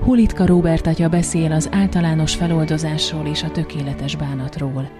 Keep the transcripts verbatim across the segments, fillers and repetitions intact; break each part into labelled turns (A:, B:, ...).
A: Hulitka Róbert atya beszél az általános feloldozásról és a tökéletes bánatról.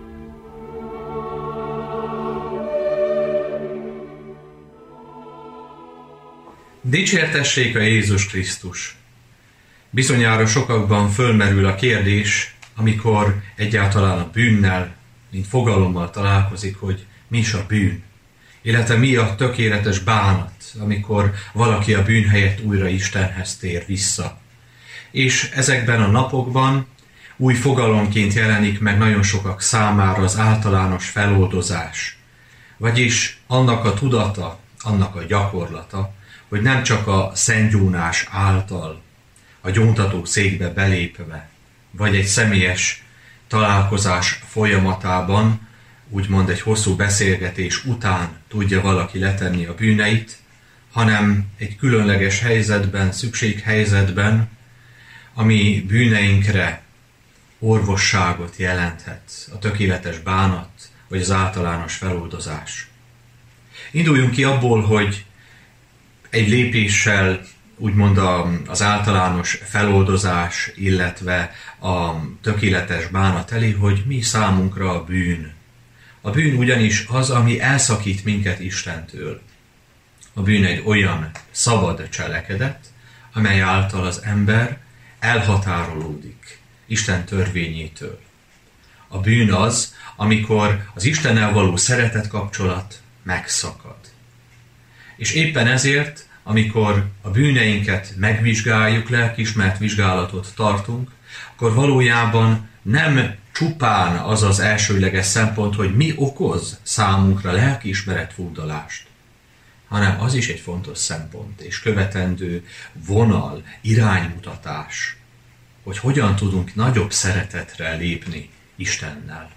B: Dicsértessék a Jézus Krisztus! Bizonyára sokakban fölmerül a kérdés, amikor egyáltalán a bűnnel, mint fogalommal találkozik, hogy mi is a bűn, illetve mi a tökéletes bánat, amikor valaki a bűn helyett újra Istenhez tér vissza. És ezekben a napokban új fogalomként jelenik meg nagyon sokak számára az általános feloldozás, vagyis annak a tudata, annak a gyakorlata, hogy nem csak a szentgyónás által, a gyóntató székbe belépve, vagy egy személyes találkozás folyamatában, úgymond egy hosszú beszélgetés után tudja valaki letenni a bűneit, hanem egy különleges helyzetben, szükséghelyzetben, ami bűneinkre orvosságot jelenthet, a tökéletes bánat, vagy az általános feloldozás. Induljunk ki abból, hogy egy lépéssel úgymond az általános feloldozás, illetve a tökéletes bánat elé, hogy mi számunkra a bűn. A bűn ugyanis az, ami elszakít minket Istentől. A bűn egy olyan szabad cselekedet, amely által az ember elhatárolódik Isten törvényétől. A bűn az, amikor az Istennel való szeretet kapcsolat megszakad. És éppen ezért, amikor a bűneinket megvizsgáljuk, lelkiismeret vizsgálatot tartunk, akkor valójában nem csupán az az elsőleges szempont, hogy mi okoz számunkra lelkiismeret furdalást, hanem az is egy fontos szempont és követendő vonal, iránymutatás, hogy hogyan tudunk nagyobb szeretetre lépni Istennel.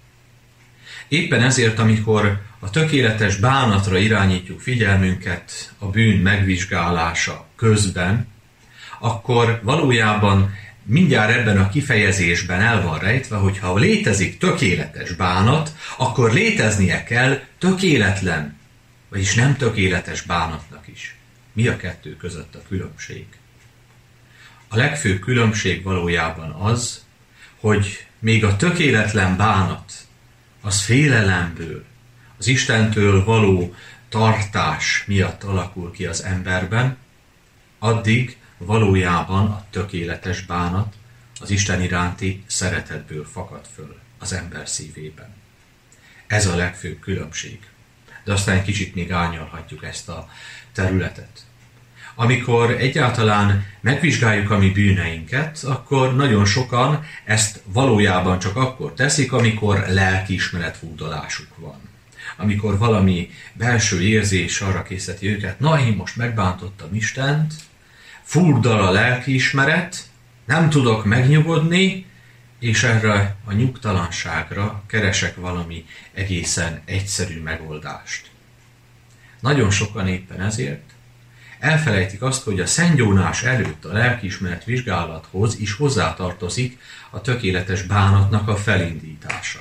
B: Éppen ezért, amikor a tökéletes bánatra irányítjuk figyelmünket a bűn megvizsgálása közben, akkor valójában mindjárt ebben a kifejezésben el van rejtve, hogy ha létezik tökéletes bánat, akkor léteznie kell tökéletlen, vagyis nem tökéletes bánatnak is. Mi a kettő között a különbség? A legfőbb különbség valójában az, hogy még a tökéletlen bánat az félelemből, az Istentől való tartás miatt alakul ki az emberben, addig valójában a tökéletes bánat az Isten iránti szeretetből fakad föl az ember szívében. Ez a legfőbb különbség. De aztán egy kicsit még árnyalhatjuk ezt a területet. Amikor egyáltalán megvizsgáljuk a mi bűneinket, akkor nagyon sokan ezt valójában csak akkor teszik, amikor lelkiismeretfurdalásuk van. Amikor valami belső érzés arra készíti őket, na én most megbántottam Istent, furdal a lelkiismeret, nem tudok megnyugodni, és erre a nyugtalanságra keresek valami egészen egyszerű megoldást. Nagyon sokan éppen ezért elfelejtik azt, hogy a szentgyónás előtt a lelkiismeret vizsgálathoz is hozzátartozik a tökéletes bánatnak a felindítása.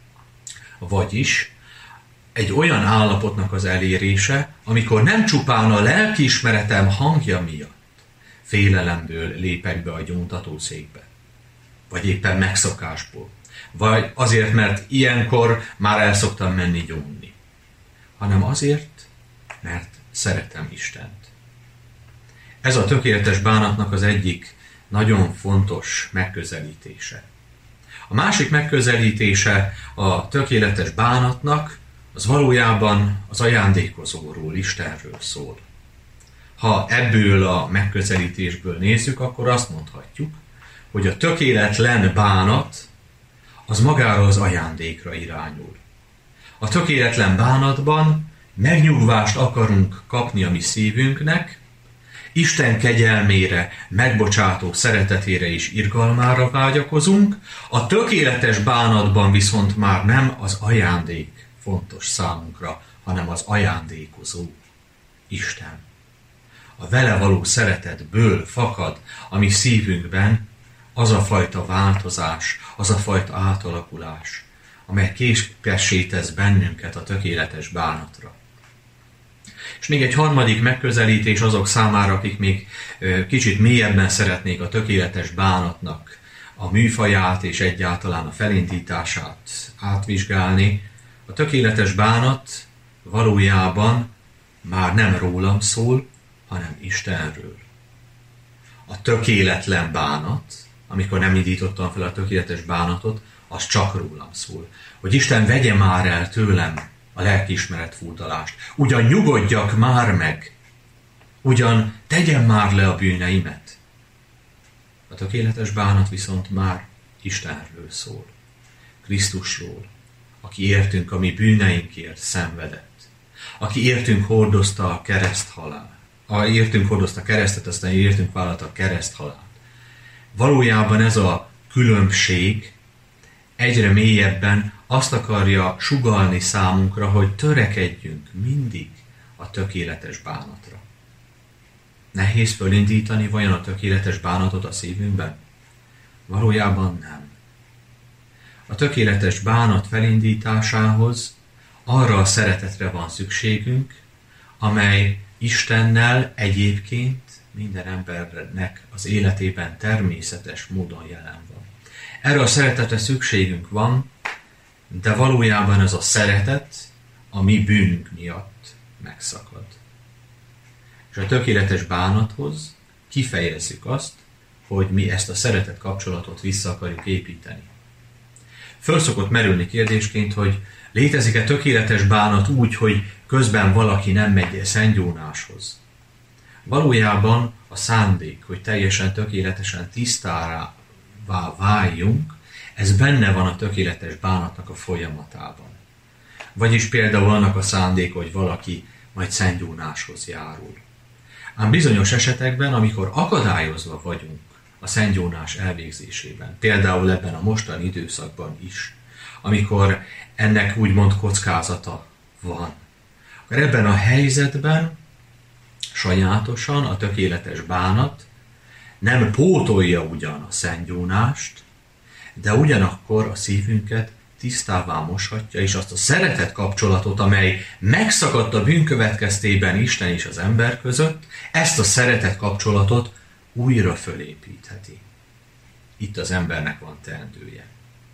B: Vagyis egy olyan állapotnak az elérése, amikor nem csupán a lelkiismeretem hangja miatt félelemből lépek be a gyóntatószékbe, vagy éppen megszokásból, vagy azért, mert ilyenkor már el szoktam menni gyónni, hanem azért, mert szeretem Istent. Ez a tökéletes bánatnak az egyik nagyon fontos megközelítése. A másik megközelítése a tökéletes bánatnak az valójában az ajándékozóról, Istenről szól. Ha ebből a megközelítésből nézzük, akkor azt mondhatjuk, hogy a tökéletlen bánat az magára az ajándékra irányul. A tökéletlen bánatban megnyugvást akarunk kapni a mi szívünknek, Isten kegyelmére, megbocsátó szeretetére és irgalmára vágyakozunk, a tökéletes bánatban viszont már nem az ajándék fontos számunkra, hanem az ajándékozó, Isten. A vele való szeretetből fakad a mi szívünkben az a fajta változás, az a fajta átalakulás, amely képessé tesz bennünket a tökéletes bánatra. És még egy harmadik megközelítés azok számára, akik még kicsit mélyebben szeretnék a tökéletes bánatnak a műfaját és egyáltalán a felindítását átvizsgálni. A tökéletes bánat valójában már nem rólam szól, hanem Istenről. A tökéletlen bánat, amikor nem indítottam fel a tökéletes bánatot, az csak rólam szól. Hogy Isten vegye már el tőlem a lelkiismeret furdalást. Ugyan nyugodjak már meg, ugyan tegyem már le a bűneimet. A tökéletes bánat viszont már Istenről szól. Krisztusról, aki értünk a mi bűneinkért szenvedett. Aki értünk hordozta a kereszthalál. A értünk hordozta a keresztet, aztán értünk vállalta a kereszthalált. Valójában ez a különbség egyre mélyebben azt akarja sugallni számunkra, hogy törekedjünk mindig a tökéletes bánatra. Nehéz fölindítani vajon a tökéletes bánatot a szívünkben? Valójában nem. A tökéletes bánat felindításához arra a szeretetre van szükségünk, amely Istennel egyébként minden embernek az életében természetes módon jelen van. Erre a szeretetre szükségünk van, de valójában ez a szeretet a mi bűnünk miatt megszakad. És a tökéletes bánathoz kifejezzük azt, hogy mi ezt a szeretet kapcsolatot vissza akarjuk építeni. Föl szokott merülni kérdésként, hogy létezik-e tökéletes bánat úgy, hogy közben valaki nem megy szentgyónáshoz. Valójában a szándék, hogy teljesen tökéletesen tisztává váljunk, ez benne van a tökéletes bánatnak a folyamatában. Vagyis például annak a szándék, hogy valaki majd szentgyónáshoz járul. Ám bizonyos esetekben, amikor akadályozva vagyunk a szentgyónás elvégzésében, például ebben a mostani időszakban is, amikor ennek úgymond kockázata van, akkor ebben a helyzetben sajátosan a tökéletes bánat nem pótolja ugyan a szentgyónást, de ugyanakkor a szívünket tisztává moshatja, és azt a szeretet kapcsolatot, amely megszakadt a bűn következtében Isten és az ember között, ezt a szeretet kapcsolatot újra fölépítheti. Itt az embernek van teendője.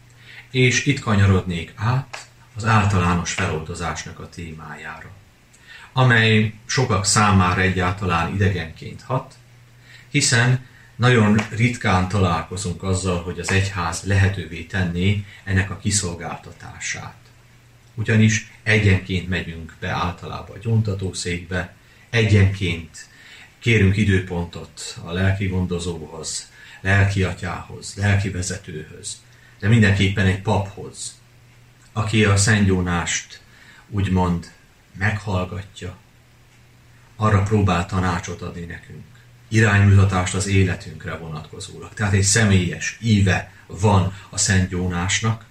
B: És itt kanyarodnék át az általános feloldozásnak a témájára, amely sokak számára egyáltalán idegenként hat, hiszen nagyon ritkán találkozunk azzal, hogy az egyház lehetővé tenné ennek a kiszolgáltatását. Ugyanis egyenként megyünk be általában a gyóntatószékbe, egyenként kérünk időpontot a lelki gondozóhoz, lelki atyához, lelki vezetőhöz, de mindenképpen egy paphoz, aki a szentgyónást úgymond meghallgatja, arra próbál tanácsot adni nekünk, iránymutatást az életünkre vonatkozólag. Tehát egy személyes íve van a szentgyónásnak,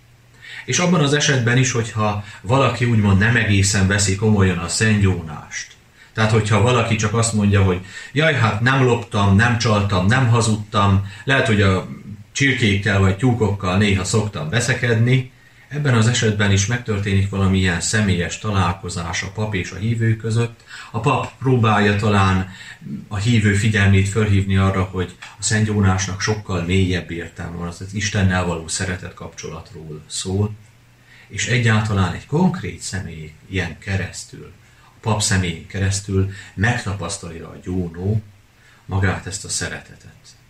B: és abban az esetben is, hogyha valaki úgymond nem egészen veszi komolyan a szentgyónást, tehát hogyha valaki csak azt mondja, hogy jaj, hát nem loptam, nem csaltam, nem hazudtam, lehet, hogy a csirkékkel vagy tyúkokkal néha szoktam veszekedni, ebben az esetben is megtörténik valamilyen személyes találkozás a pap és a hívő között. A pap próbálja talán a hívő figyelmét fölhívni arra, hogy a szentgyónásnak sokkal mélyebb értelme van, az Istennel való szeretet kapcsolatról szól, és egyáltalán egy konkrét személy ilyen keresztül, a pap személyén keresztül megtapasztalja a gyónó magát ezt a szeretetet.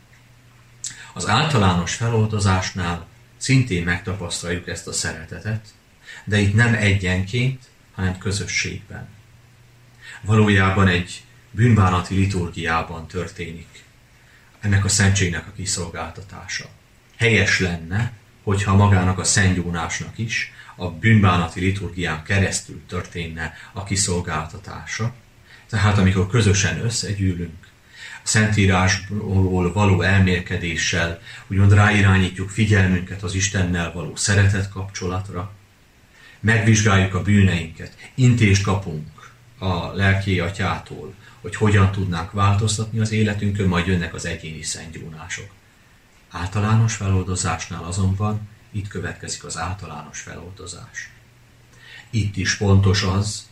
B: Az általános feloldozásnál szintén megtapasztaljuk ezt a szeretetet, de itt nem egyenként, hanem közösségben. Valójában egy bűnbánati liturgiában történik ennek a szentségnek a kiszolgáltatása. Helyes lenne, hogyha magának a szentgyónásnak is a bűnbánati liturgián keresztül történne a kiszolgáltatása. Tehát amikor közösen összegyűlünk, a Szentírásból való elmélkedéssel úgymond ráirányítjuk figyelmünket az Istennel való szeretet kapcsolatra, megvizsgáljuk a bűneinket, intést kapunk a lelki atyától, hogy hogyan tudnánk változtatni az életünkön, majd jönnek az egyéni szentgyónások. Általános feloldozásnál azonban itt következik az általános feloldozás. Itt is fontos az,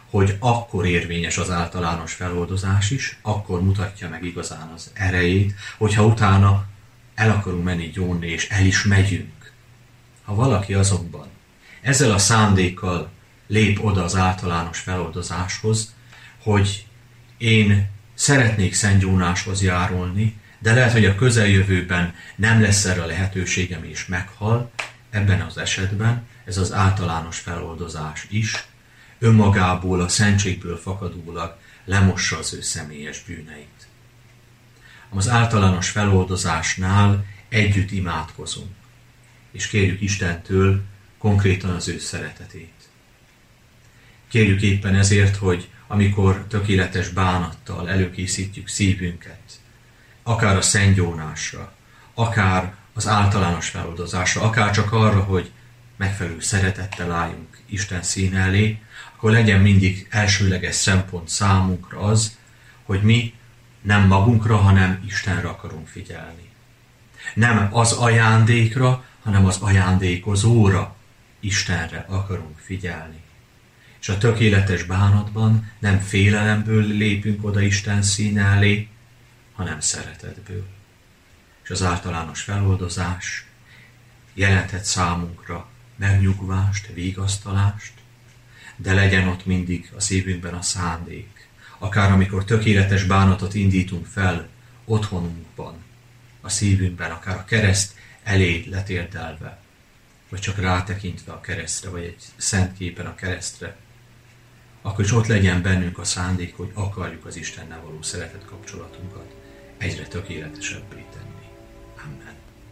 B: hogy akkor érvényes az általános feloldozás is, akkor mutatja meg igazán az erejét, hogyha utána el akarunk menni gyónni, és el is megyünk. Ha valaki azonban ezzel a szándékkal lép oda az általános feloldozáshoz, hogy én szeretnék szentgyónáshoz járulni, de lehet, hogy a közeljövőben nem lesz erre a lehetőségem és meghal, ebben az esetben ez az általános feloldozás is önmagából, a szentségből fakadólag lemossa az ő személyes bűneit. Az általános feloldozásnál együtt imádkozunk, és kérjük Istentől konkrétan az ő szeretetét. Kérjük éppen ezért, hogy amikor tökéletes bánattal előkészítjük szívünket, akár a szentgyónásra, akár az általános feloldozásra, akár csak arra, hogy megfelelő szeretettel álljunk Isten színe elé, akkor legyen mindig elsőleges szempont számunkra az, hogy mi nem magunkra, hanem Istenre akarunk figyelni. Nem az ajándékra, hanem az ajándékozóra, Istenre akarunk figyelni. És a tökéletes bánatban nem félelemből lépünk oda Isten színe elé, hanem szeretetből. És az általános feloldozás jelenthet számunkra megnyugvást, vigasztalást, de legyen ott mindig a szívünkben a szándék. Akár amikor tökéletes bánatot indítunk fel otthonunkban, a szívünkben, akár a kereszt elé letérdelve, vagy csak rátekintve a keresztre, vagy egy szent képen a keresztre, akkor is ott legyen bennünk a szándék, hogy akarjuk az Istennel való szeretet kapcsolatunkat egyre tökéletesebbé tenni. Amen.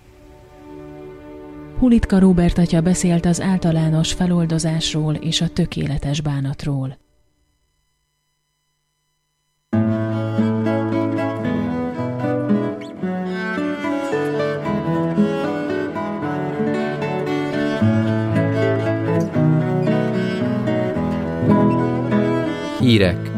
A: Hulitka Róbert atya beszélt az általános feloldozásról és a tökéletes bánatról.
C: Hírek